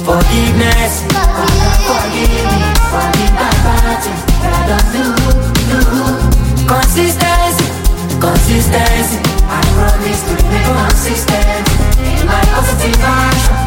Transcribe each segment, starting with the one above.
forgiveness. Forgive me for the bad things that I don't do. Consistency. I promise to remain consistent in my positive action.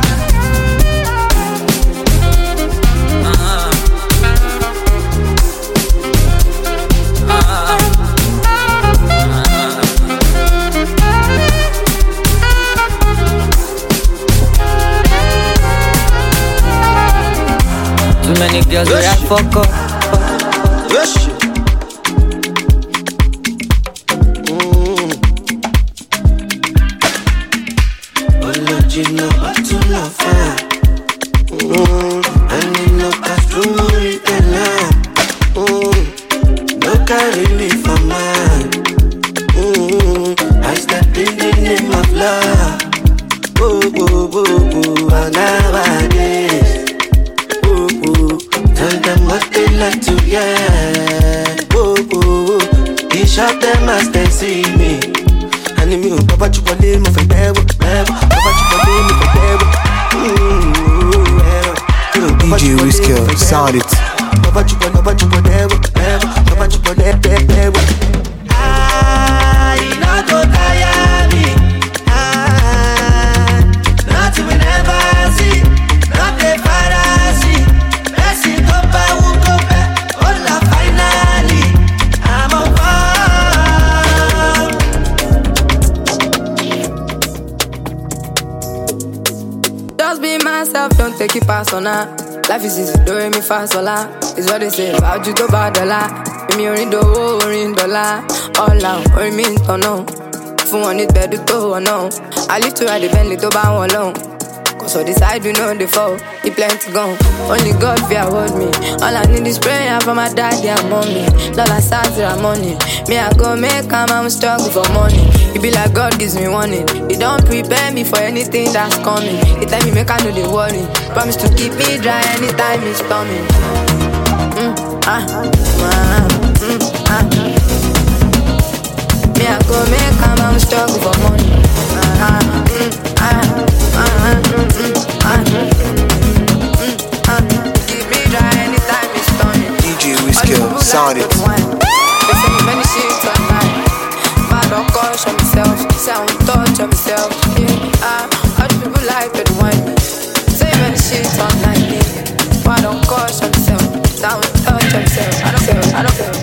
Too many girls where I fuck up. You know what to love for. And you know that you read the line. No carry me for mine. I step in the name of love. And nowadays, tell them what they like to hear. He shot them as they see me. And me, Papa Chupale, my friend, Papa Chupale, my friend, DJ Whisker, sound it. Papa Chupale, Papa Chupale, you not go tire me. Nothing we never see, not the fantasy. Messi go back, who go back, hola finally. I'm a myself, don't take it personal. Life is easy, do me fast, sola. It's what they say about you, to bad dollar. Me orin do, orin dollar. All out, orin me into no. Fun on it, better to no. I live to ride the Bentley to buy one long. Cause all this side we know the fall. He plenty gone. Only God fear hold me. All I need is prayer for my daddy and mommy. Dollar size of money. Me I go make I'm struggle for money. It be like God gives me warning. He don't prepare me for anything that's coming. He tell me make I know the worry. Promise to keep me dry anytime it's storming. Me I go make I'm struggle for money. Keep me dry anytime it's storming. DJ Whisker, sound it. They say me many shit online. Man don't caution myself. Say I won't touch on myself. All the people like to wine me. Say many shit online. Man don't caution myself. Say I won't touch on myself. I don't care.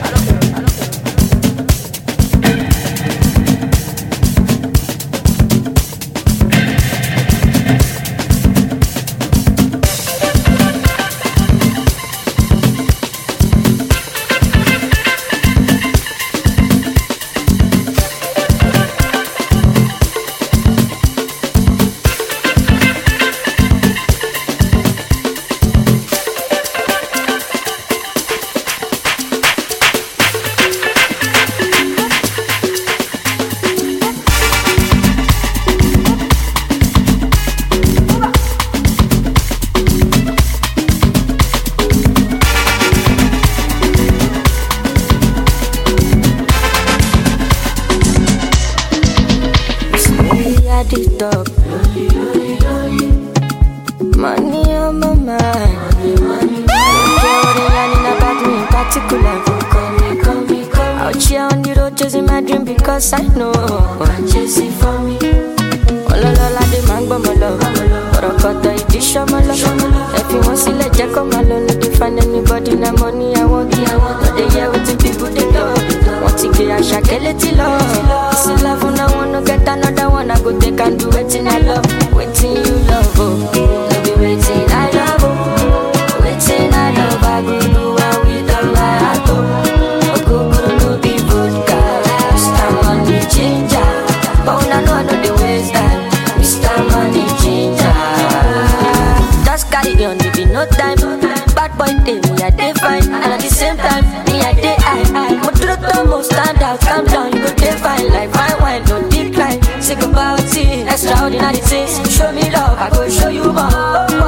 Money on my mind. Don't care what they yarning about me in particular. Out here on the road chasing my dream because I know chasing for me. Ololola de mango malo, orokoto iti shomalo. If you want to let you come alone, you find anybody na money I want. But they hear what the people they do. Want to get a shakeleti love. This is love and I wanna get another one. I go take and do waiting I love, waiting you love. Oh, no be waiting I love. Oh, waiting I love. I go do what we don't like. Oh, go no be vodka. Mr. Money Ginger, but when I know the ways that Mr. Money Ginger. Just carry on, there be no time. Bad boy day, me I dey fine, and at the same time, me I dey high. Motor stand out, calm down, you go dey fine. Like fine wine, no decline. Sick about it, extraordinary things. Show me love, I go show you more.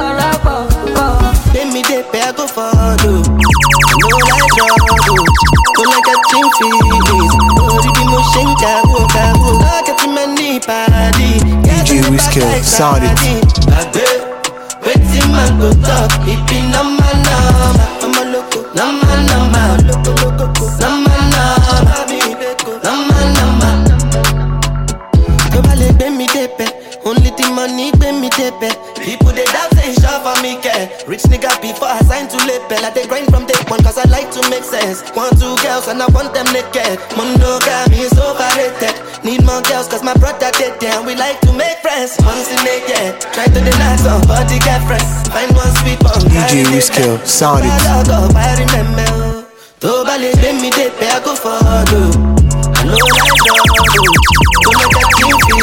Let me dey pay, I go follow. No like trouble, don't like a chin feelings. No the motion, go. Look at many party. DJ Whisker, sound it. Waiting man go up, pipi nama nama. Nama loco, nama nama. Loco loco, nama nama. Nama nama. Nobody pay me depe, only the money pay me depe. People they dance and shove for me care. Rich nigga before I sign to label. I they grind from day one cause I like to make sense. 1, 2 girls and I want them naked. Monogamy is overrated. Need more girls cause my brother dead there. We like to make friends. Once in a year, try to deny somebody get friends. Find one sweet one. DJ Whiskill, sound it. I remember. To ballet pay me depe, I go for you. I know I love you. To make that you feel.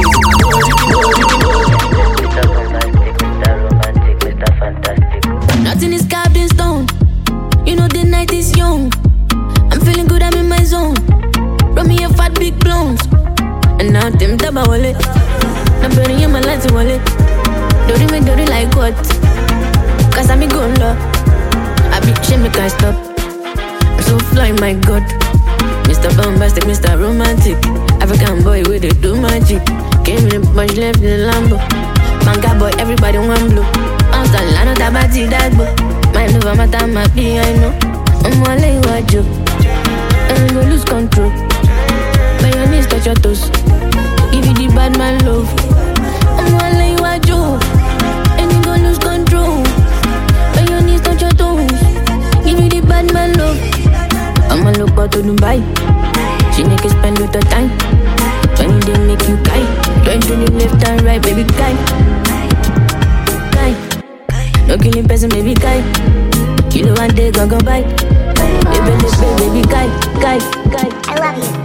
Nothing is carved in stone. You know the night is young. I'm feeling good, I'm in my zone. Run me a fat big blonde. And now them taba wallet. I'm burning in my lights wallet. Dirty me dirty like what? Cause I'm a good love. I be shame me can't stop. I'm so fly, my God. Mr. Bombastic, Mr. Romantic. African boy with it do magic. Gave me the punch left in the Lambo. Manga boy, everybody want blue. I'm still I know that body that boy. My love, I'm a time I be, I know. I'm all like what you. And you go lose control. By your knees, touch your toes. Give you the bad man love. I'm all like what you. And you go lose control. By your knees, touch your toes. Give you the bad man love. I'ma look out to Dubai. She make you spend with the time. When they make you guy. Join to the left and right, baby guy. No killing person, baby guy. Kilo one day, go by. Baby, baby guy. I love you.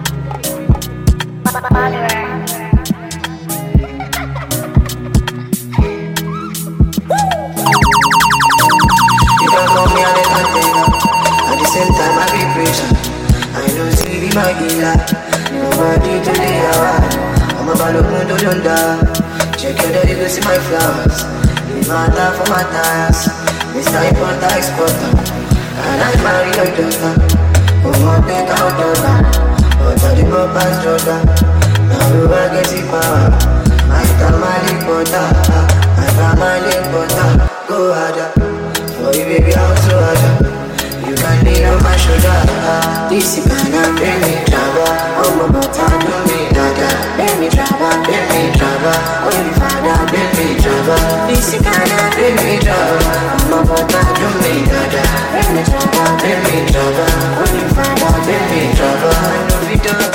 You can call me on the container. At the same time, I be preaching. I know see the magila. Nobody to the hour. I'm about to go to London. Check your daddy, go see my flowers. Mata for my tires, Mr. Importer, Exporter. And I marry your daughter. Who won't take out daughter? But the Papa's daughter. Now you are getting power. My family butter. My family butter. Go harder. For you baby I'm so harder. You can lean on my shoulder. This is gonna bring me trouble. Oh my butter, do me dada. Bring me trouble, bring me trouble. Oh you father, bring me trouble. This is gonna bring me trouble. Oh my butter, do me dada. Bring me trouble, bring me trouble. Oh you father, bring me trouble. I know it up.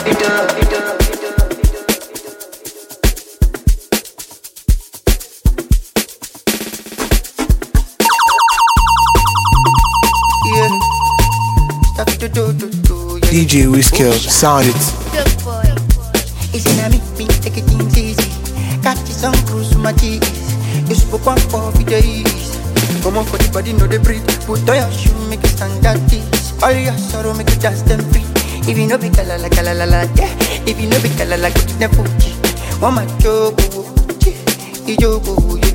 DJ Whiskill, sound it. Good boy. It's in a me, take it things easy. Catch some cruise my cheese. You spoke one for days. Come on for the body, know the breathe. Put on your shoe, make it stand at this. All your sorrow, make it dance them free. If you know be kalala, yeah. If you know be kalala, go to the Fuji. One my joke, Ijogo,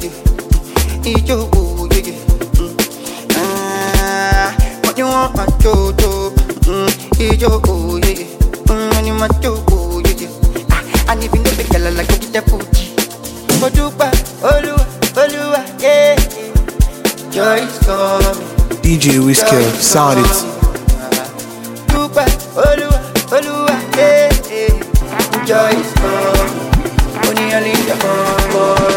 what you want, my joke? Ijogo, money, my joke, and if you know be kalala, go to the Fuji. Mojuba, Olua, yeah. Joy is coming. DJ Whiskill, sound it. Mojuba, Olua, yeah. Joy is coming. Only a little boy.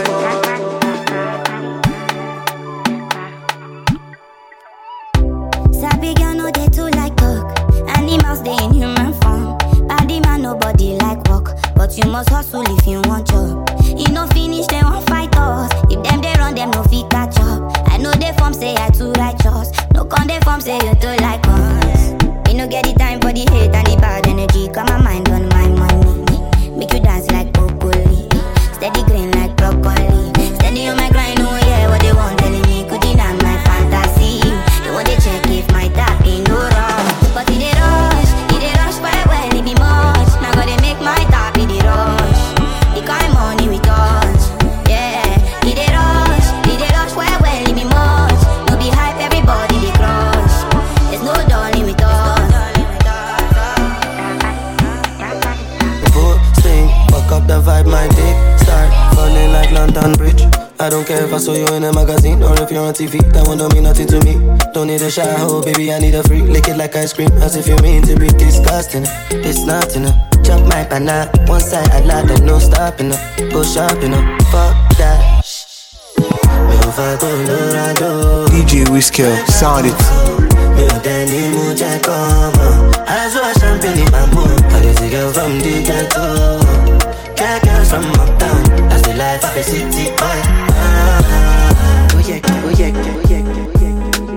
Sabi girl no dey too like talk. Animals dey in human form. Body man nobody like walk, but you must hustle if you want job. You no finish dem won't fight us. If them they run them no fit catch up. I know they form say I too righteous. No con they form say you too like us. You no get the time for the hate and the bad energy. Got my mind on my money. Make you dance like broccoli. Steady green like broccoli. Steady on my grind, oh yeah. What they want telling me could deny my fantasy. They want to check if my tap ain't no wrong. But it rush well, it be much. Now gotta make my tap in the rush. The kind money we touch, yeah. It rush well, it be much. No be hype, everybody they crush. There's no darling with us. care if I saw you in a magazine or if you're on TV. That one don't mean nothing to me. Don't need a shower, baby, I need a freak. Lick it like ice cream, as if you mean to be disgusting. It's not enough. Chop my banana, one side I lie, there's no stopping up. Go shopping up, fuck that. DJ Whisker, sound it. I saw champagne in my mood. I just a girl from the ghetto. Girls from uptown. That's the life of a city boy. Oh yeah, oh yeah, oh yeah, oh yeah.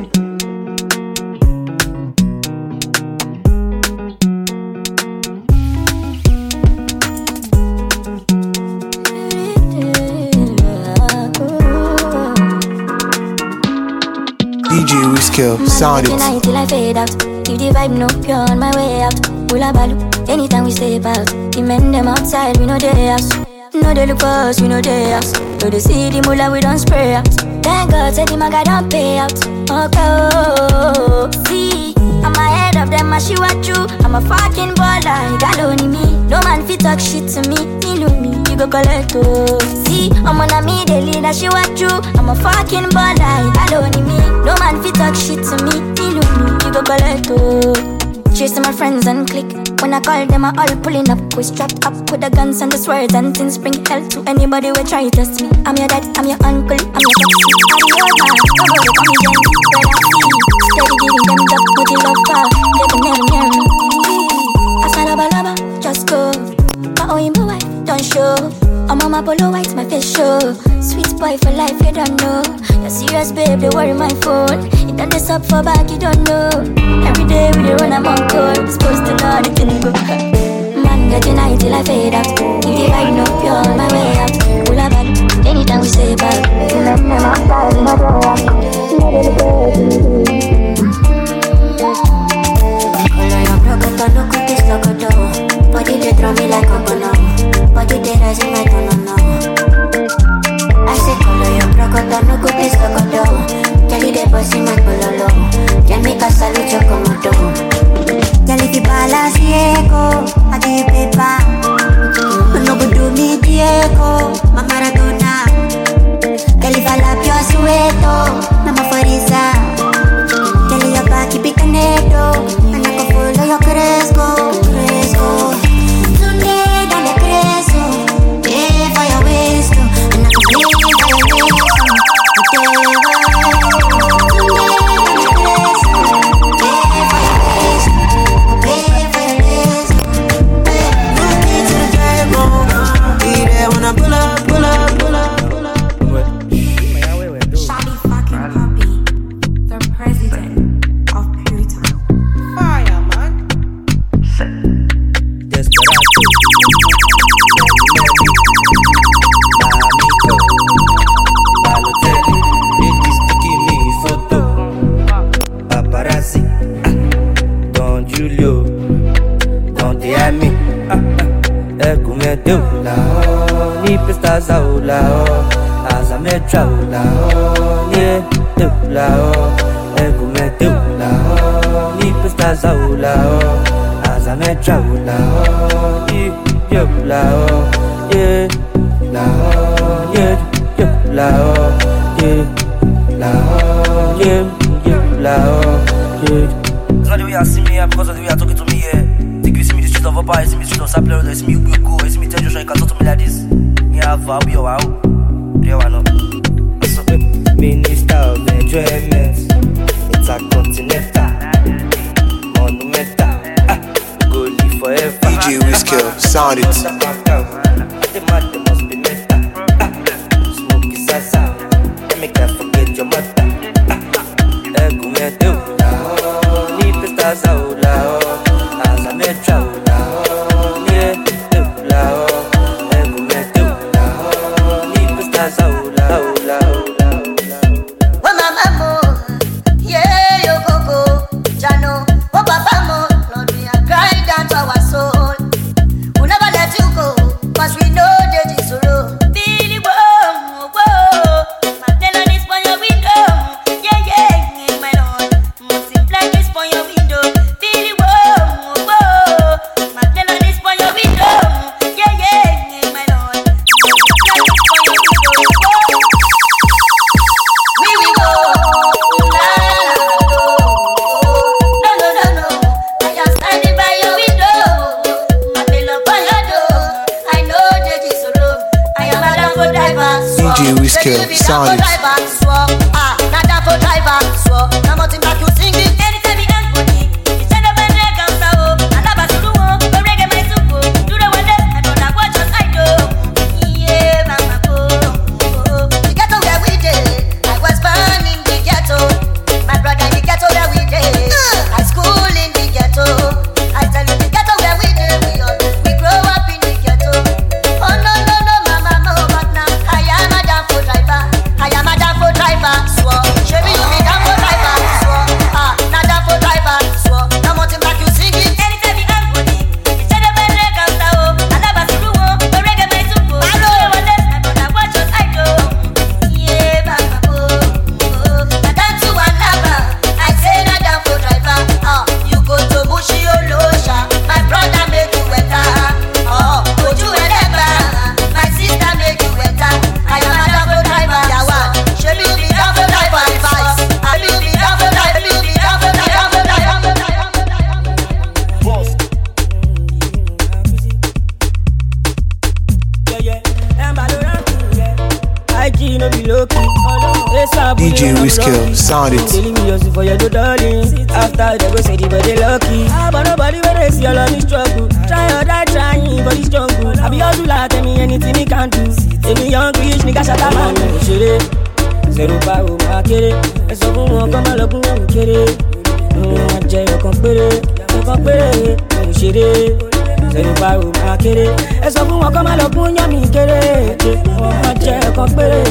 DJ Whisker, sound it. Night till I fade out. Keep the vibe no pure on my way out. Hula balu, anytime we step out. The men them outside, we know they house. No they look for us, we know they house. So they see the mullah, we don't spray out. Thank God, said the maga don't pay out. Okay, oh, see, I'm ahead of them, I see what you. I'm a fucking baller, you got only me. No man fit talk shit to me, me, you go collect, oh. See, I'm on a me, they lead, I see what you. I'm a fucking baller, you got only me. No man fit talk shit to me, you go collect, oh. Chasing my friends and click. When I call them, I all pulling up. We strapped up with the guns and the swords and things. Bring hell to anybody who try to test me. I'm your dad, I'm your uncle, I'm your taxi. I'm your man, nobody call me Jen. Where I see, steady giving them the booty love for. They can never near me. Asalaba, just go. My own my wife, don't show. I'm on my polo white, my face show. Sweet boy for life, you don't know. You're serious, babe, they worry my phone. You done this up for back, you don't know. Every day we dey run, I'm on call. Supposed to know the thing go. Man, get the night till I fade out. If the vibe no pure on my way out. Pull up back, anytime we say back. You let them outside, we not go out. Color your broken, no cookies, look at door. Body they throw me like a banana. Body they rising like a no. I say color your broken, no cookies, look at door. Jelly they bossy my pololo. Can make a salute your comodo. Jelly the balance Diego, I give you paper. No go do me Diego, my Maradona. Jelly fala pio sueto, na mafariza. Jelly your back keep it canedo, and I can follow your cresco. Today down the cresco, pay for your waist, and I can play for your waist. Minister of enjoyment, intercontinental, monumental, go live forever. DJ Whisker, sound it. The matter must be meta. Smoky sasa, make I forget your mother. Egumedo, ni pesta saula, as a metra, yeah, egumedo, ni pesta saula. Your window, sound it. DJ Whiskill, sound it. After they go say the body lucky. But nobody when they see all of me struggle. Try or die trying, but it's jungle. I be hustle like tell me anything he can do. Say me young rich nigga shut up man. Shire, zero power ma kere. Eso fún wọn kọ́ máa lọ́gùn wọn kéré. Wọ́n jẹ́ ọkàn péré. Shire, zero power ma kere. Eso fún wọn kọ́ máa lọ́gùn yàn mí kéré. Wọ́n jẹ́ ọkàn péré.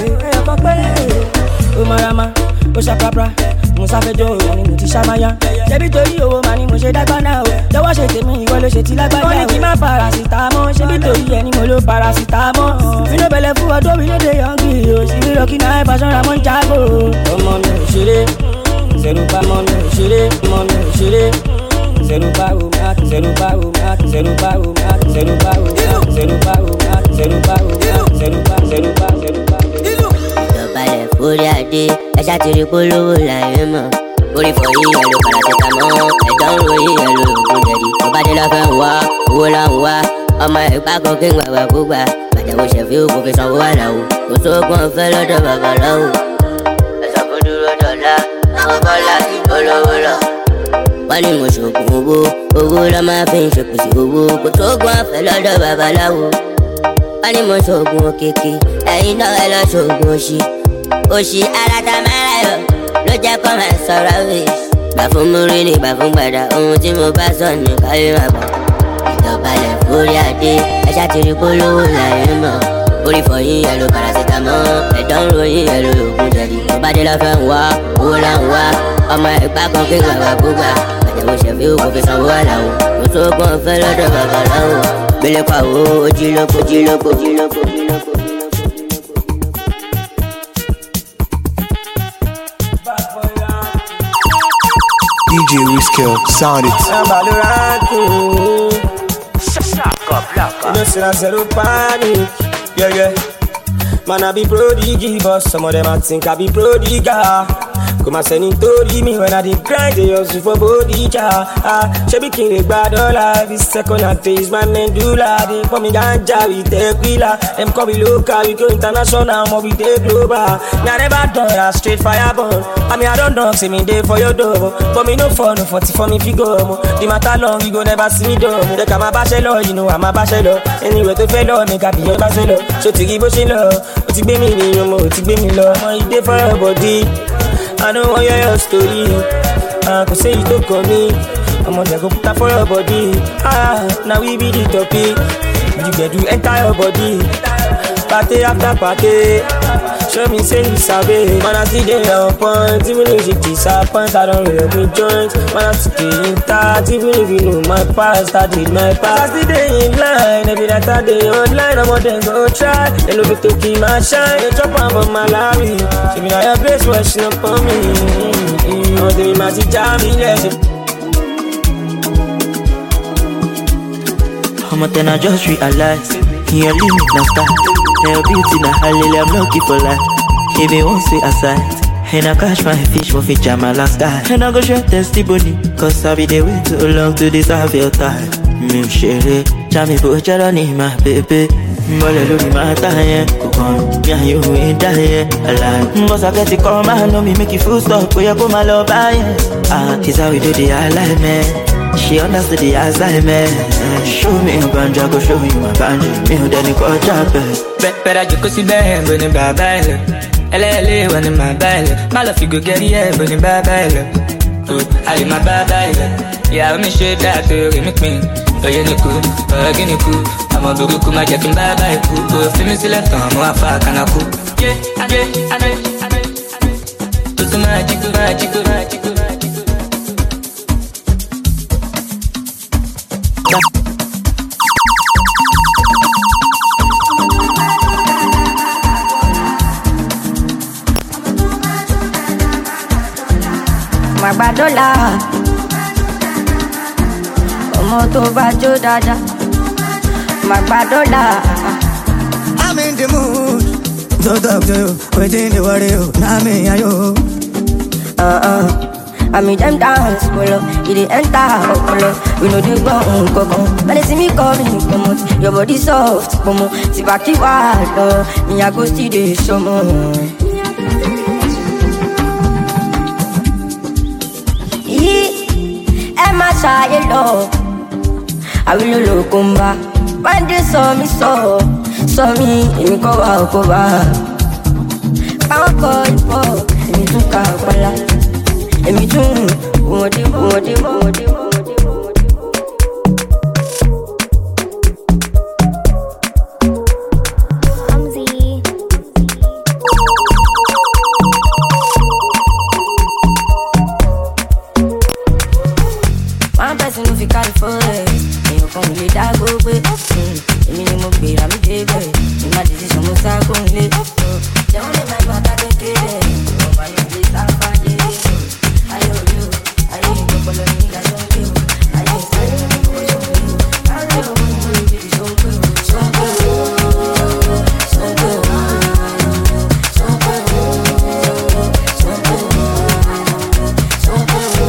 O marama, o ṣàpàpà, mo sáfẹ́jọ́ òun ni mo ti ṣàmáyà. Ṣebí torí owó màá ni mo ṣe dágbà náà o. Lọ́wọ́ ṣe tèmi ìwọ ló ṣe ti lágbàdá o. Ó ní kí n má parasitamọ́, ṣebí torí ẹni mo ló parasitamọ́. Fínú bẹ̀lẹ̀ fún ọdún mi ló dé yọ̀ǹgì o. Ṣìbí lọ kí náà ẹ̀ fashion ra mọ́ ń jágò. Ọmọ mi ò ṣeré, zero pa mọ́ mi ò ṣeré, ọmọ mi ò ṣeré. Zero pa o ma, zero pa o ma, zero pa o ma, zero pa o ma, zero pa o ma, zero pa o ma, zero pa, zero pa, zero pa. Balẹ̀ forí adé, ẹ ṣàtìrí polówó láyé mọ̀. Orí fọyín ẹ̀ ló paracetamol, ẹ̀dọ̀ ń ròyìn ẹ̀ ló lògùn jẹ̀dí. Ọbàdé lọ fẹ́ ń wá, owó là ń wá. Ọmọ ìpá kan kí n gbàgbà gbúgbà. Bàjẹ́wò ṣẹ̀fí òkú fi sanwó àlàó. Kò sóògùn ọ̀fẹ́ lọ́dọ̀ babaláwo. Ẹ̀sọ́ kó dúró dọ̀la, àwọn bọ́lá ti polówó lọ. Wọ́n ní mo ṣògùn owó, owó lọ́ máa fi ń ṣèpèsè owó. Kò sóògùn ọ̀fẹ́ lọ́dọ̀ babaláwo. Wọ́n ní mo ṣògùn òkèké, ẹ̀yin náà ẹ lọ ṣògùn òṣì. Òṣì aláta mára yọ ló jẹ́ kó máa sọ̀rọ̀ wíṣ. Gbà fún múrí ni gbà fún gbàdá, ohun tí mo bá sọ ní káyé máa bà. Ìdọ̀balẹ̀ forí adé, ẹ ṣàtìrí polówó láyé mọ̀. Orí fọyín ẹ̀ ló paracetamol, ẹ̀dọ̀ ń ròyìn ẹ̀ ló lògùn jẹ̀dí. Ọbàdé lọ fẹ́ ń wá, owó là ń wá. Ọmọ ìpá kan kí n gbàgbà gbúgbà. Bàjẹ́wò ṣẹ̀fí òkú fi sanwó àlàó. Kò sóògùn ọ̀fẹ́ lọ́dọ̀ babaláwo. Gbélé pàwó ojúlókò. DJ Whiskill, sound it. You know, say I zero panic. Yeah. Man, I be prodigy, but some of them I think I be prodigal. Come and send it to me when I did grind, they hustle for body jar. She be king the bad dollar. This second I face my medulla. They call me ganja, we take wheeler. Them call me local, we go international, but we take global. Now never done, I straight fire burn. I mean I don't know, say me day for your door. But me no for no 40 for me figure. The matter long, you go never see me do. They come a bachelor, you know I'm a bachelor. Anyway to fellow, make up your bachelor. So to give us a love, to be me, no more, to be me love. I'm day for your body. I don't want your story. I could say you don't call me. I'm gonna go put up for your body. Now we be the topic. You get to enter your body. Party after party. Show me say you sabi. Man I see they on point. Even if you disappoint, I don't really me joints. Man I see they in touch. Even if you know my past, I did my past. I see they in line. Every night I day online. I'm on them go try. They look to keep my shine. They chop on for my Larry. She be now your grace washing up on me. I'm doing my jammy legend. I'm a ten, I just realized your limit now start. Your beauty now hallelujah, I'm lucky for life. If you won't stay aside, and I catch my fish for feature my last guy. And I go share testimony, cause I be there way too long to deserve your time. Me share, jammy for my baby. Mole lori mata yeah, kokon. Yeah, you ain't die yeah, alive. Boss I get it come and know me make you full stop. Go ya go my love yeah. Ah, he's how we do the alignment. She understood the assignment. Show me a banja, go show you my banjo. Me who then go jump. Better you go see them when in Babylon. LLA when in my belly. My love you go get it when in Babylon. Oh, I in my Babylon. Yeah, let me show that to make me. Oh, you know cool, oh, you know cool. I'm a big cool, my jack in bye-bye. Oh, feel me select on my fuck and I cool. Yeah, I know. Do some magic. Magbadola, ọmọ tó bá jó dáadáa. Magbadola. I'm in the mood. So talk to you, waiting to worry you. Now me and you. I mean them dance, polo. You dey enter, polo. We know they go on. When they see me coming, come on. Your body soft, come on. See back you wild, me I go see the show more. Emma say love, I will look back. When they saw me, emi ko wa. Power call for, emi tún ka pala, emi tún wode. One person who fi carry for it, you come with that go away. Emi ni mo gbé ra mi débẹ̀, ní má decision mo sá kó n lé. Jẹ́wọ́n lè máa bàtà kékeré, ọba yóò gbé sáfàdé. Ayé orí o, ayé ìgbọ́pọ̀lọ́ ní ìdájọ́ ń gbé o. Ayé ìsáyé ní ìgbọ́pọ̀ tó ń gbé o. Ayé ọmọ ní ìlú ìbí tó ń gbé o. Sọ́ńgbé o, sọ́ńgbé o, sọ́ńgbé o, sọ́ńgbé o, sọ́ńgbé o.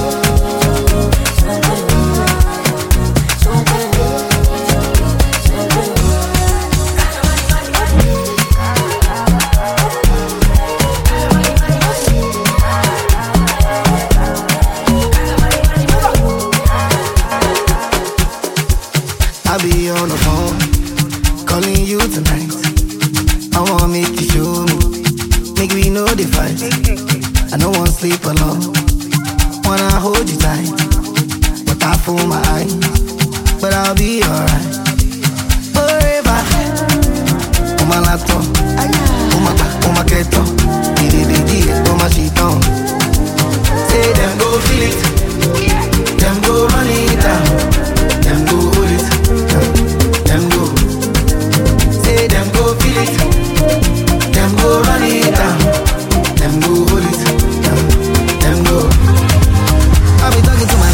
I'll be on the phone, calling you tonight. I wanna make you show me, make we know the fight. I don't wanna sleep alone, wanna hold you tight, but I fool my eyes, but I'll be alright. Forever, on my laptop, on my keto, on my sheet on. Say them go feel it, them go run it down, them go hold it. Them go, say them go feel it. Them go run it down. Them go hold it. Them go. I'll be talking to my.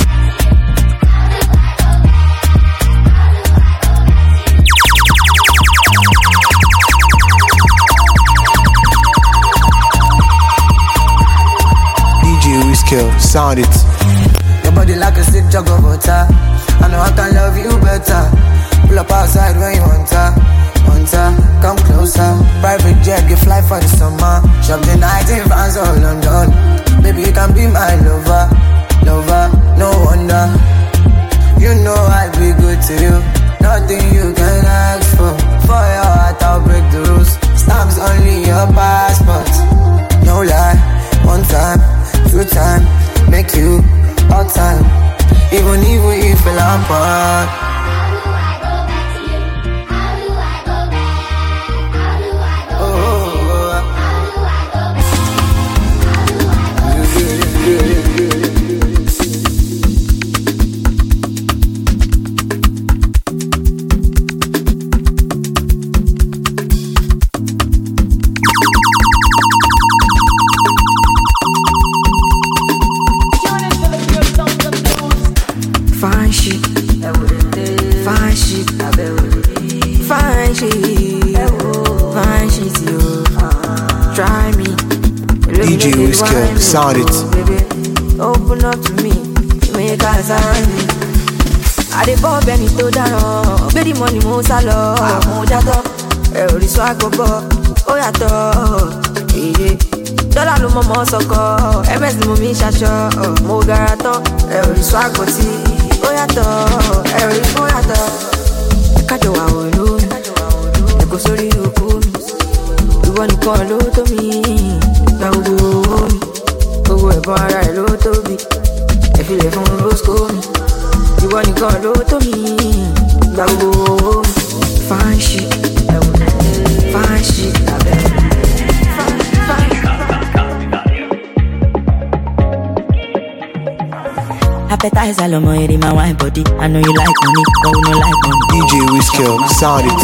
DJ Wiskel, sound it. Your body like a sick jug of water. I know I can love you better. Pull up outside when you want her. Come closer. Private jet, get fly for the summer. Shop the night in France or London. Baby, you can be my lover. No wonder. You know I'll be good to you. Nothing you can ask for. For your heart, I'll break the rules. Stamps only your passport. No lie. One time, two time, make you all time. Even if we fell apart. DJ Wiskel, sound it. Baby, open up to me, make us I dey bob any to down, baby money mo salo, mo jato. ẹ ò rí swag bọ̀, ó yàtọ̀. Dọ́là ló mọ̀ mọ́ sọ̀kọ̀, MS ni mo mi ṣaṣọ, mo gara tán, ẹ ò rí swag bọ̀ tí ó yàtọ̀, ẹ ò rí ó yàtọ̀. Kájọ wà wọ̀ lómi, ẹ̀kọ́ sórí òkú mi, ìwọ nìkan ló tó mi, gba gbogbo mi, gbogbo ẹ̀bọn ara ẹ̀ ló tóbi, ẹ̀fílẹ̀ fún Rosco mi, ìwọ nìkan ló tó mi, gba gbogbo mi. Fine shit, fine shit, Appetizer, lomo, it in my wine body. I know you like money, but we no like money. DJ Whiskey, sound it.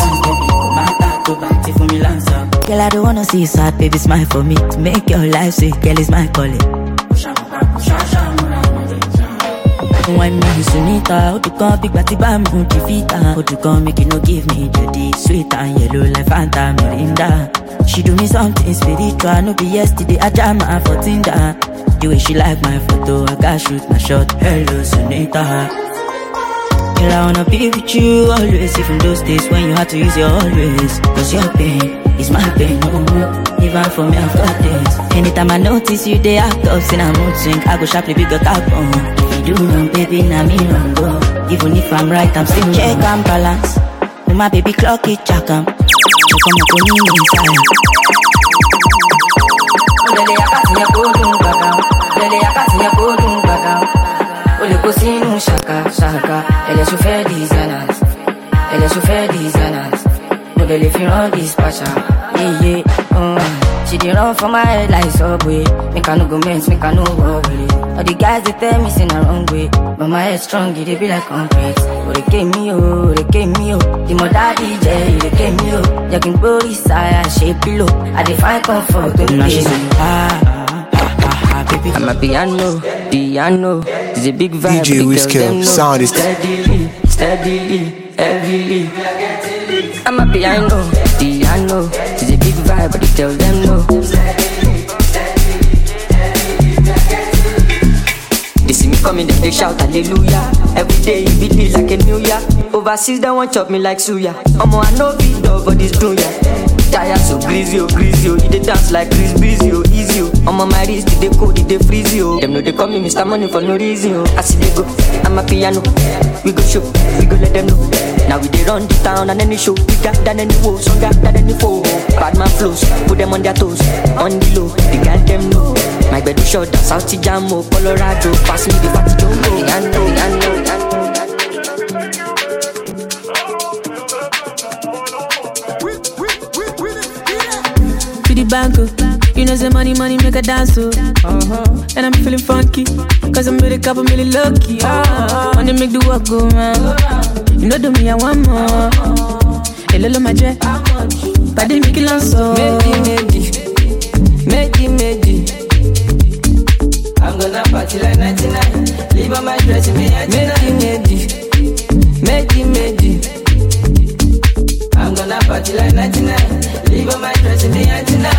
Girl, I don't wanna see you sad, baby, smile for me. To make your life sweet, girl, is my calling. When me Sunita, how to come big batty bam, defeater. How to come make you no give me the sweet and yellow like Fanta Mirinda. She do me something spiritual, no be yesterday, I jam her for Tinder. The way she like my photo, I got shoot my shot. Hello, Sunita. Girl, I wanna be with you always, even those days when you had to use your always. Cause your pain is my pain, even for me I've got this. Anytime I notice you, they act up, in a mood swing, I go sharply pick a cap on. If you do wrong, baby, now me wrong, go. Even if I'm right, I'm still check and balance. When my baby clock it, check 'em. Check 'em up on me inside. Lele akasinya kodun gaga, lele akasinya kodun gaga. Ole kosinu shaka shaka, elle se fait designers, elle se fait designers. Model if you run this pasha, yeah. She dey run for my head like Subway. Make I no go mess, make I no worry. All the guys they tell me say na wrong way, but my head strong, it dey be like concrete. Oh they came me oh, they came me oh. The mother DJ, they came me oh. Yakin body side, shape below. I dey find comfort in now she say baby. I'm a piano, it's a big vibe. DJ Whiskey, sound it. Steadily, heavily. I'm a piano, it's a big vibe, but they tell them no. They see me coming, they shout hallelujah. Every day it be like a new year. Overseas they want chop me like suya. I know be dog, but it's true, yeah. Tire so greasy, oh, you dey dance like Chris Breezy, oh, easy, oh. I'm on my wrist, they cold, they freeze, oh. Them know they call me Mr. Money for no reason, oh. I see they go, I'm a piano. We go show, we go let them know. Now we they run the town and any show bigger than any woe, stronger than any foe. Bad man flows, put them on their toes, on the low, they got them know. My bed is short, South Jamo, Colorado, pass me the fatty jumbo. I know. The banco, you know the money make a dance so. And I'm feeling funky, cause I'm with a couple million lucky. Wanna make the work go round. You know do me I want more. Hello my jet, but they make it long so. Maybe. I'm gonna party like 99. Leave on my dress in me at maybe. I'm gonna party like 99. Leave on my dress in me at 99.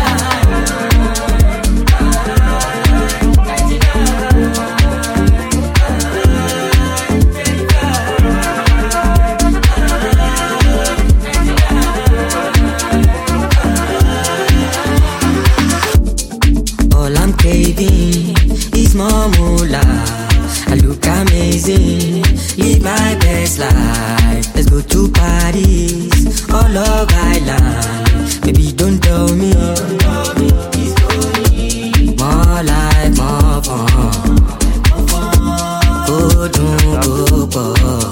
All I'm craving is more moolah. I look amazing, live my best life. Let's go to parties, all of Island. Baby, don't tell me. More like more fun. Go do go.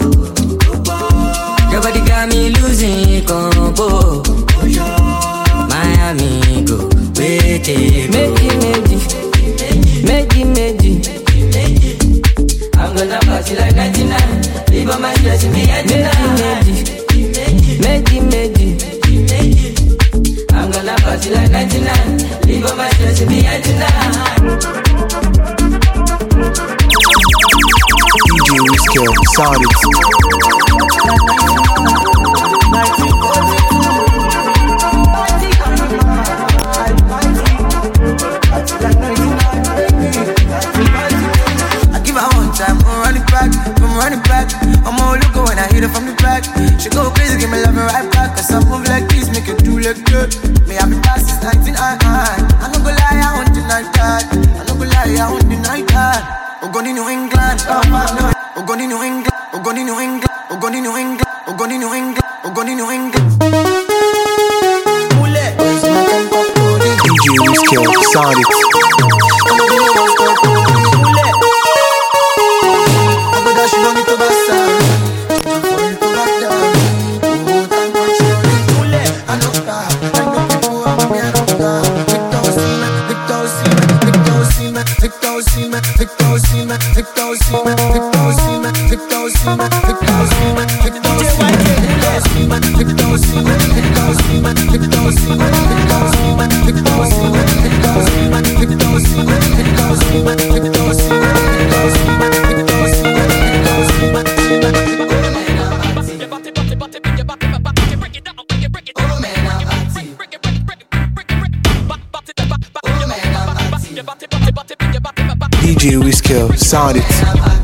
Your body got me losing combo. Miami go, wait it. Maybe. I'm gonna party like 99. Leave on my dress in me at 99. Maybe. I'm gonna party like 99. Leave on my dress in me at 99. DJ Whiskey, sound it. I'm all looking when I hit her from the back. She go crazy, give me love and right back. Cause I move like this, make it do New England. We're going to New England. We're going to New England. We're going to New England. We're going to New England. We're going to New England. DJ Whiskey, sound it. DJ Whiskey, sound it.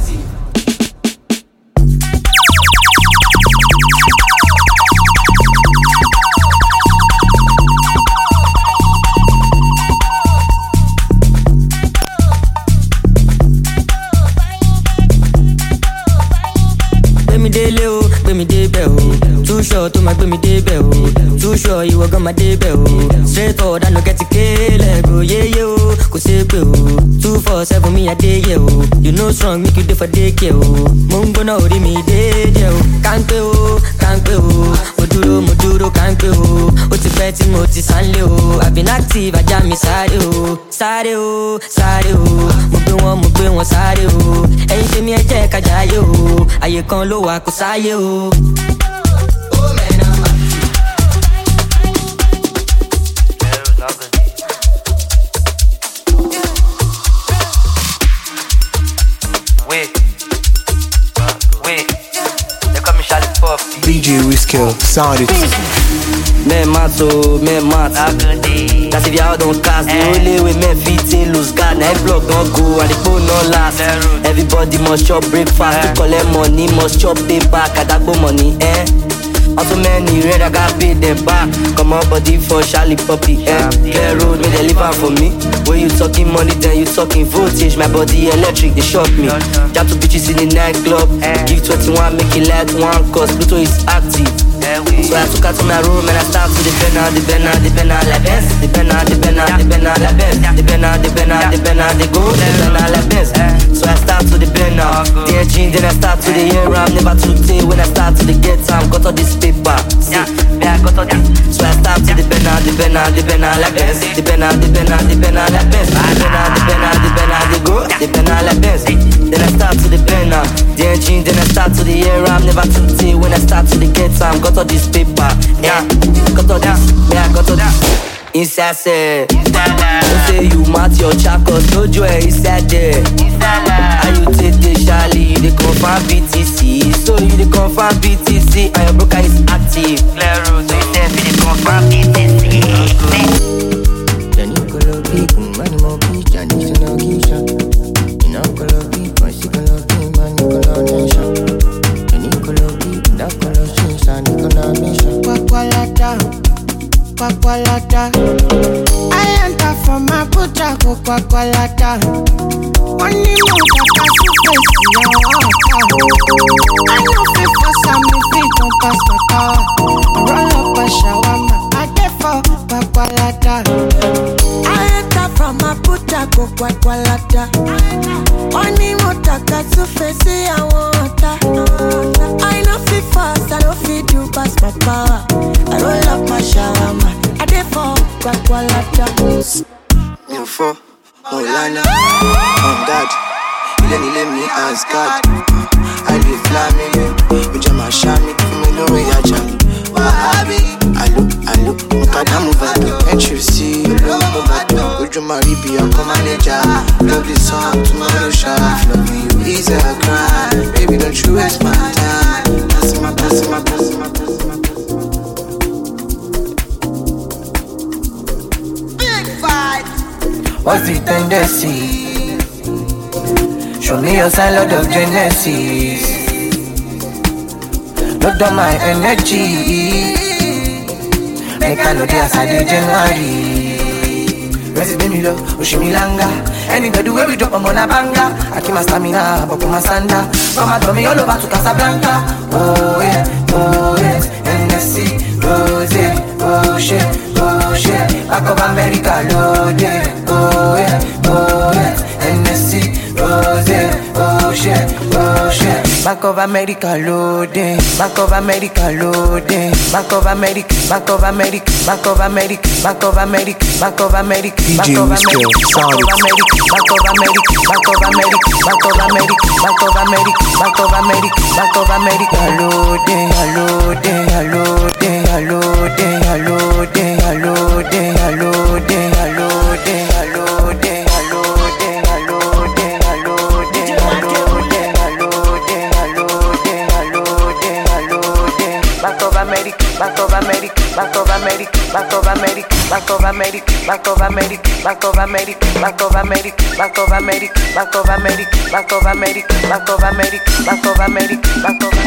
Too short to my baby day bell. Too sure you were gonna day bell. Straight forward, I no get to kill go. Yeah, yo, go say bill. 247 me a day, yo. You know strong, make you do for day, yo. Mungo no ri me day, yo. Can't go, Moduro, can't go. Oti betty, moti sanle, oh. I've been active, I jam me side, oh. Side, oh. Mugbe one side, oh. Anything me a check, I jay, yo. Aye kan lo wa ko saye, oh. DJ Whiskey, sound it. Men mat, that's if y'all don't cast. The only way men fit in lose guard. Now block don't go and the phone don't last. Everybody must chop breakfast. To collect money, must chop payback. Adagbo money, Also many red, I got paid them back. Come on body for Charlie Puppy, Clear road, make they live out for me. When you talking money, then you talking voltage. My body electric, they shock me. Jab to bitches in the nightclub. Give 21, make it like one, cause Pluto is active. So I took her to my room and I start to the banner like this. The banner like this. The banner, they go, the banner like this. So I start to the banner, the engine, then I start to the air. I'm never too late when I start to the get time. Got all this paper, see, I got all this. So I start to the banner like this. The banner like this. The banner, they go, the banner like this. Then I start to the banner, the engine, then I start to the air. I'm never too late when I start to the get time. Got all this paper, got all this, got all this. Inside say, don't say you mat your chakos, no joy inside there. How you take the Charlie, they confirm BTC. So you they confirm BTC, and your broker is active. Clear road, so you say they confirm BTC. Johnny Colo Big, money more peace, Johnny Sino Gisha. You know Colo Big, my Colo Big, man, Nicola Nation. Johnny Colo Big, that Colo Shins, and Nicola Mission. Kwakwalata. I enter from my puta go kwakwalata. Money more than face I know people some me feet don't pass my car. Roll up a shawarma, I get for kwakwalata. I enter from my puta go kwakwalata. Money more than face I want. I know fit fast, I don't fit do pass my power. I roll up my shawarma, I dey for kwakwalata. Me for Maulana, Dad. Let me ask God. I live flaming, me jama shami, me no way I jam. Wahabi, I look, Mukadamu Vado. Can't you see? Would you marry be a manager? Love this song, tomorrow shall love you. Easy a cry, baby don't you waste my time. Pass my. Big fight. What's the tendency? Show me your sign, Lord of Genesis. Load on my energy. Make I know the aside January. Rest me low, Ushimilanga. Any do where we drop, I'm on a banger. I keep my stamina, but put my sanda. From my dummy all over to Casablanca. Oh yeah, NSC, Rose, oh shit, back of America loaded. Oh yeah, NSC, Rose, oh shit, back of America loaded. Back of America loaded. Back of America, back of America, back of America, back of America, back of America, back of America, back of America, back of America, back of America, back of America, back of America, back of America, back of America loaded, loaded, loaded, loaded, loaded, loaded, loaded, loaded. Back of America, back of America, back of America, back of America, back of America, back of America, back of America, back of America, back of America, back of America, back of America, back of America, back of America, back of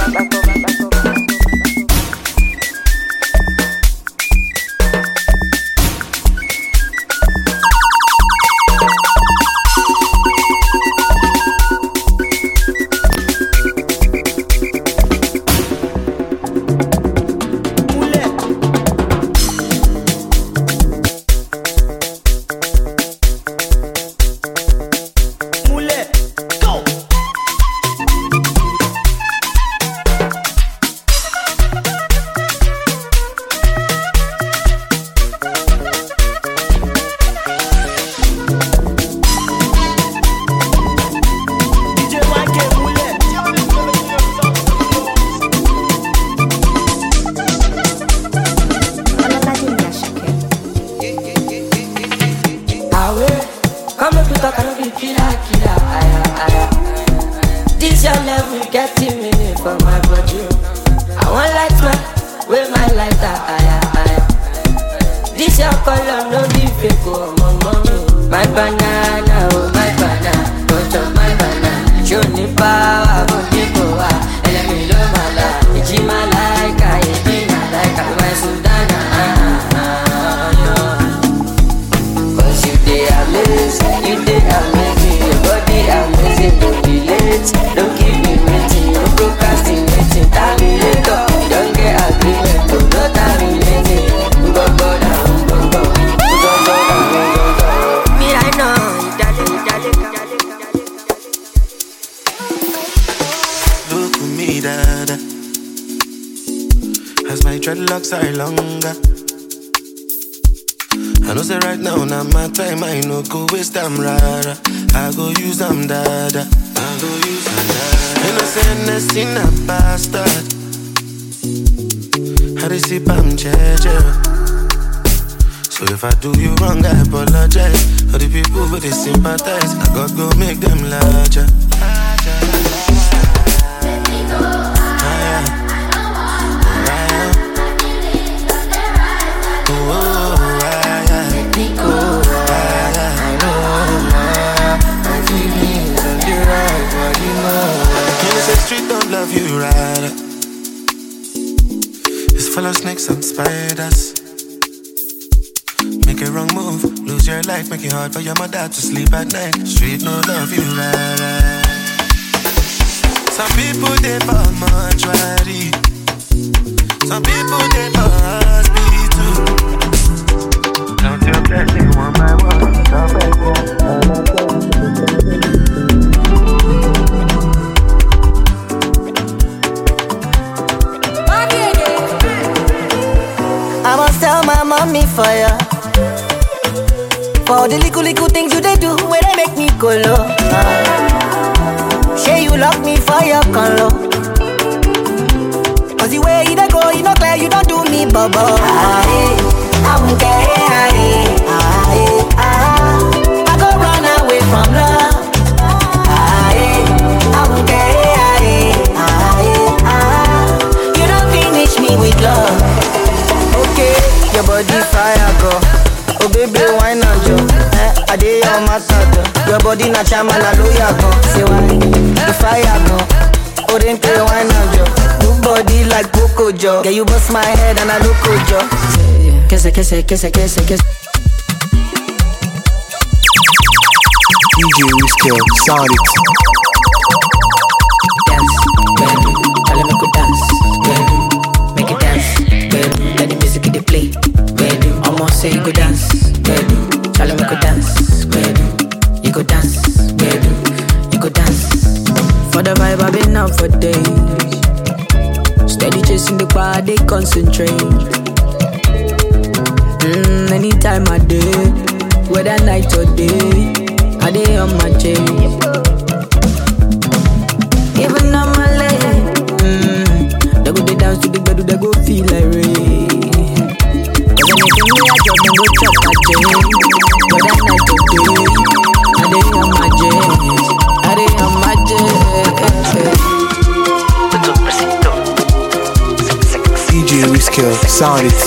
them rara, I go use them dada. I go use them dada. Innocentness in a bastard. How they sip I'm jeje. So if I do you wrong, I apologize. For the people who they sympathize, I gotta go make them larger. Street don't love you right. It's full of snakes and spiders. Make a wrong move, lose your life, make it hard for your mother to sleep at night. Street no love you right. Some people they for mortuary. Some people they for hospital. Count your blessings one by one. I must tell my mommy for ya. For the little things you they do, where they make me go low. Say you love me for your color. Cause the way you go, you know clear, you don't do me bubble. I won't care. I go run away from love. I won't care. You don't finish me with love. Okay, your body fire go. Oh baby, why not yo? I did your matter. Your body na chama na loya go. Say why? The fire go. Oh then play why not yo? Good body like Coco Jo. Yeah, you bust my head and I look Jo. Kiss it. DJ Whisker, sound it. Dance, bedu, tell me go dance, bedu, make it dance, bedu, let the music in the play, bedu, almost say you go dance, bedu, tell me go dance, bedu, you go dance, bedu, you go dance. For the vibe I've been out for days, steady chasing the crowd, they concentrate. Anytime I day, whether night or day, I day on my chase. Even on my leg, they go they dance to the bed, they go feel like rain. Cause anything me I drop, them go chop my chain. Whether night or day, I day on my chase, I day on my chase. DJ Whisker, sound it.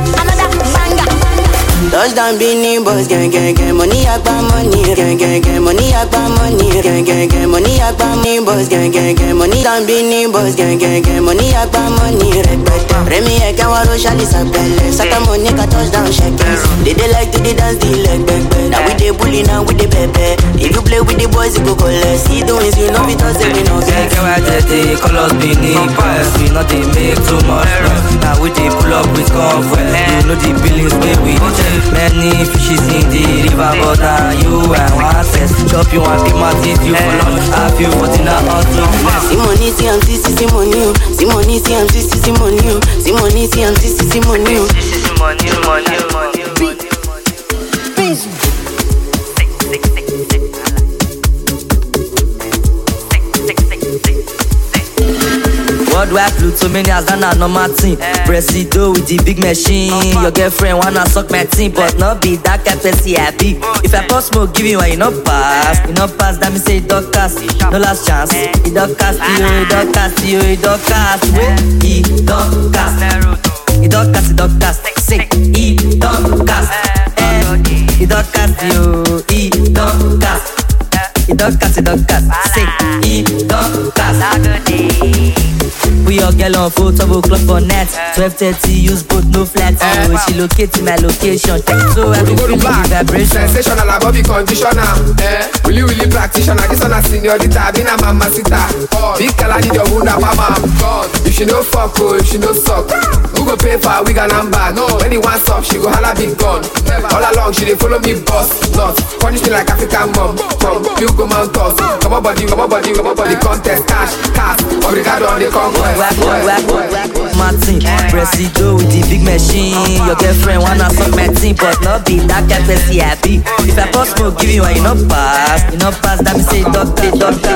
Touchdown Beanie Boys, gang, money agba money, gang, money agba money, gang, money agba money, boys, gang, money down Beanie Boys, gang, money agba money, Remy Eka waro shali sapele, Sata Monica touchdown shakers. They like to the dance, the leg back. Now we dey bully, now we dey pepe. If you play with the boys, you go collect. See doings, you know it doesn't mean no get. They call us Beanie Boys, we not they make too much noise. Now we dey pull up with comfort, you know the billings where we dey. Many fishes in the river, but now you and one test. Chop you and keep my teeth, you for lunch. I feel what in a hot room. Simoni, Simoni, Simoni, Simoni, Simoni, Simoni, Worldwide Plutomanias, than a normal team. Presido with the big machine. Your girlfriend wanna suck my team, but not be that capacity happy. If I post smoke, give you one, you not pass. That me say it don't cast. No last chance. It don't cast you, it don't cast you, it don't cast. Wait, it don't cast. It don't cast, it don't cast. Say, it don't cast. It don't cast you, it don't cast. It don't cast, it don't cast. Say, it don't cast. We all get on 4 o'clock for net. 12:30, use both no flat. She locate my location. So I go to vibration. Sensational, Bobby conditioner. Really practitioner. This one a señorita, been a mamacita. Big girl, I need your wound up, mama. If she no fuck, if she no suck, who go pay for a wig and number? No, when he wants up, she go holla big gun. All along, she dey follow me, boss. Not punish me like African mom. You go mount us. Come on, body. Contest, cash. Obrigado on the conquest. Martin, Presido with the big machine. Your girlfriend wanna suck my team, but not be that capacity happy. If I post smoke, give you one, you not pass. That me say doctor.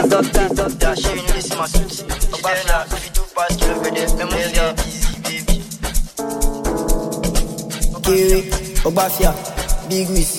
Kiri, Obafia, Big Wiz,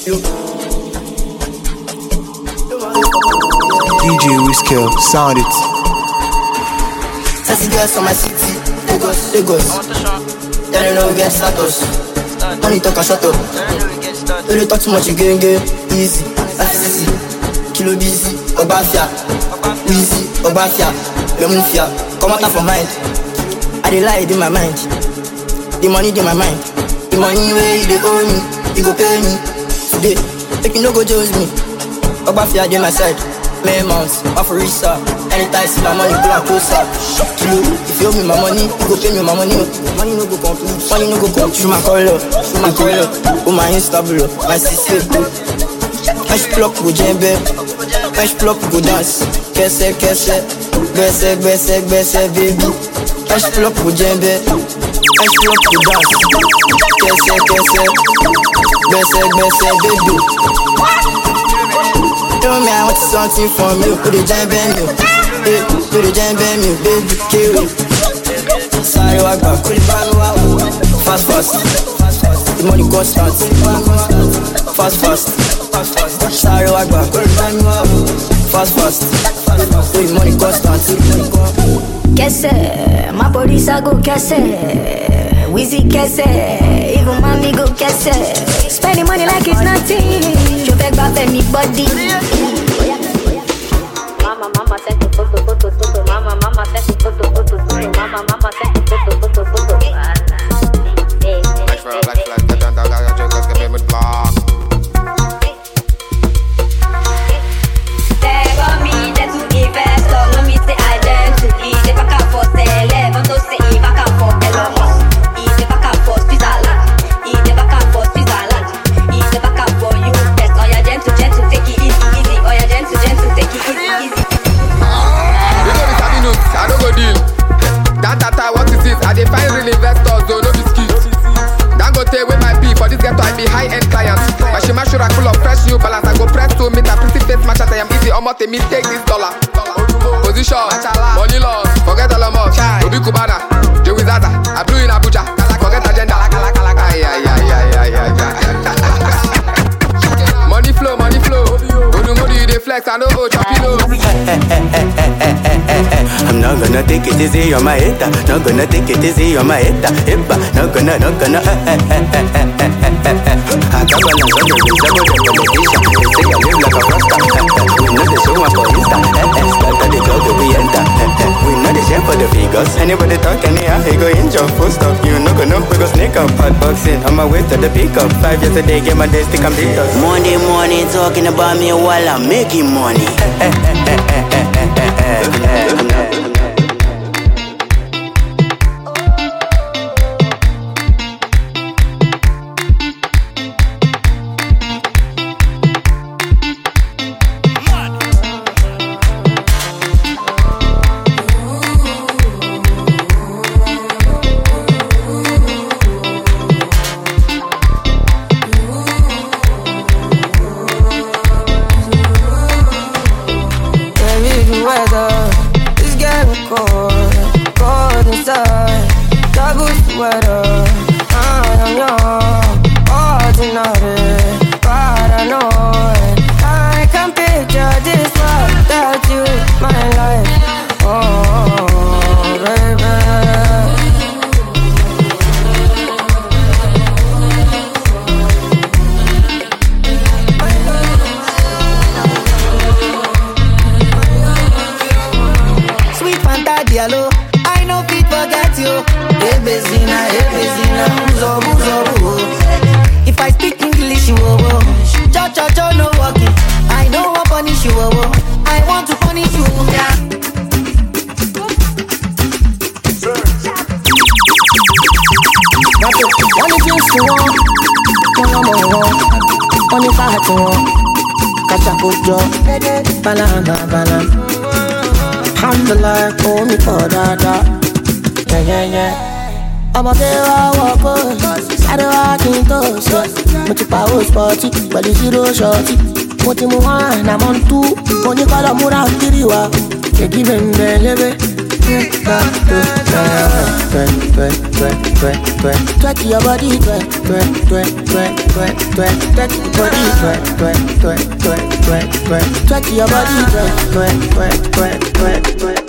DJ Whisker, sound it. Sassy girls from my city, Lagos. Tell you know we get status. Money talk and shut up. Don't you talk too much, you get easy. FCC, Kilo busy, Obafia, Wheezy, Obafia, Lemufia. Come out for mind. I dey lie in my mind. The money in my mind. The money where you dey owe me, you go pay me today. Make you no go judge me. Obafia dey my side. May months, Afurisa. Anytime see my money, go and closer. Kilo, if you owe me my money, you go pay me my money. Money no go complete, money no go complete. Through my color, oh my instable, my sister. Fresh plop go jembe, fresh plop go dance. Kese, baby. Fresh plop go jembe, fresh plop go dance. Kese, baby. Tell me I want something from you, put the jam bang you. Put the jam bang you, baby, kill it. Sorry, I got cool fast. The money constant. Fast. Sorry, I got cool fast. The money constant. Kese, my body go kese. Wheezy kese, even mommy go kese. Spending money like it's nothing. You beg back anybody. Mama sent a photo. Mama sent a photo. Mama sent a photo. Omo temi take this dollar. Position, money loss, forget all of us. Obi Kubana, Joey Zaza, I blew in Abuja. Forget agenda. Money flow. Money they flex, I know go chapilo. I'm not gonna take it easy on my head. Not gonna take it easy on my head. Not gonna. I can't balance on the reasonable competition. They say I live like a rockstar. We know the show up for Insta. Scatter the club we enter. We know the shape for the figures. Anybody talk anyhow, he go injure full stop. You no go know, we go sneak up. Hot boxing, on my way to the pickup. 5 years a day, get my day stick and beat us. Monday morning talking about me while I'm making money. If I speak English, Cho, no walking. I don't want punish you, I want to punish you. Only things to want, only fire to want. Catch a good job, balam. Alhamdulillah, call me for dada. Yeah. I'm a girl, walk on. I don't want to toast. But if I was party, but it's zero shorty. What you want, I'm on two. When you call a mura, you give him the twerk your body, twerk your body, twerk.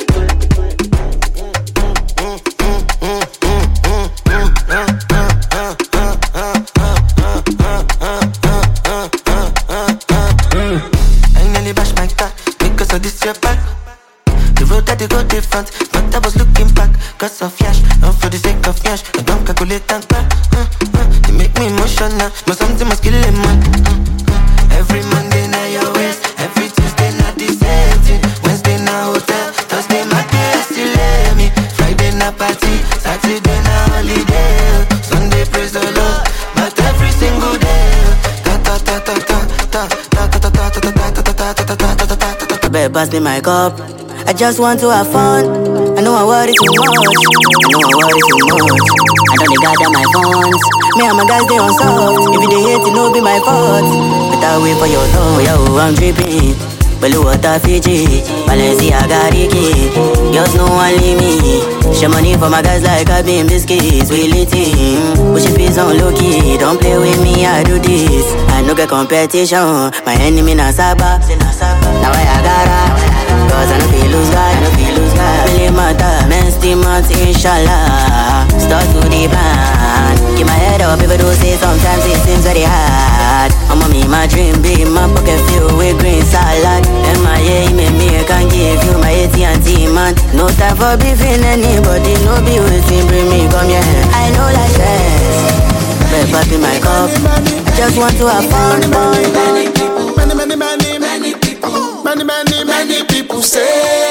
But I was looking back, cause of yash, not for the sake of yash. I don't calculate and back. They make me emotional, but something must kill him, man. Every Monday now your waist, every Tuesday now the same thing. Wednesday now hotel, Thursday my day still let me. Friday now party, Saturday now holiday. Sunday praise the Lord, but every single day. Babe, pass me my cup. I just want to have fun. I know I worry too much. I don't need gather my funds. Me and my guys, they on soft. If they hate it, no be my fault. But I wait for your love, yo, I'm dripping. Blue water Fiji, Balenciaga Ricky. Girls no one leave me. Share money for my guys like I been biscuits. We lit team, push your face on low key. Don't play with me, I do this. I no get competition. My enemy na Saba. Now I gotta. Cause I no feel lose God, Really matter, men still months, inshallah. Start to the plan. Keep my head up, people do say sometimes it seems very hard. I'm on me, my dream big, my pocket filled with green salad. MIA, me, I can give you my AT&T, man. No time for beefing anybody, no be waiting, bring me, come here. I know like this. Babe, pass me my cup. I just want to have fun. Many people say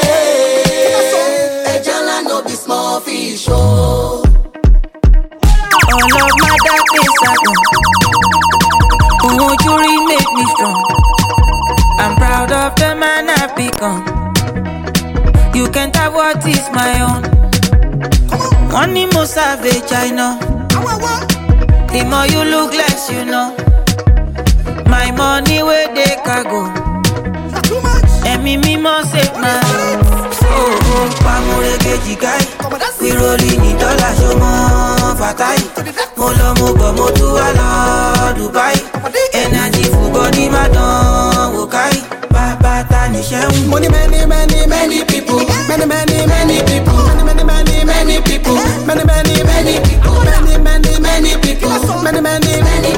Ejala no be small fish, oh. All of my darkness are gone. Won't you remake me strong? I'm proud of the man I've become. You can't have what is my own. Money more savage, I know. The more you look less, you know. My money where they can go. Emi mímọ́ save my. Pamurege jigai. We rolling in dollar show mo fatai. Mo lọ mo bọ̀ mo tún wá lọ Dubai. Energy full body ma dán wò káyì. Bàbá ta ni ṣẹ́hun. Money, many people. Many people. Many people. Many people. Many people.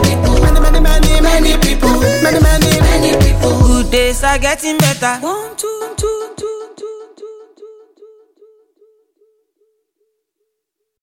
Many people. Good days are getting better. 1, 2.